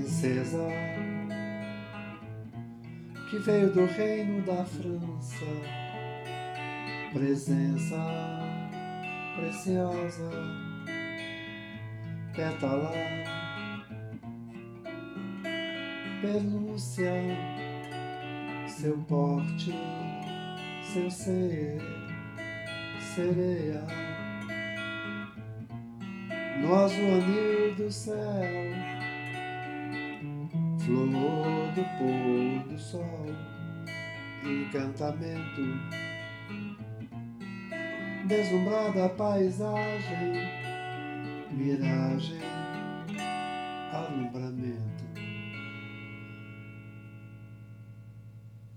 princesa que veio do reino da França, presença preciosa, pétala, pelúcia, seu porte, seu ser, sereia, no azul anil do céu, flor do pôr do sol, encantamento, deslumbrada paisagem, miragem, alumbramento.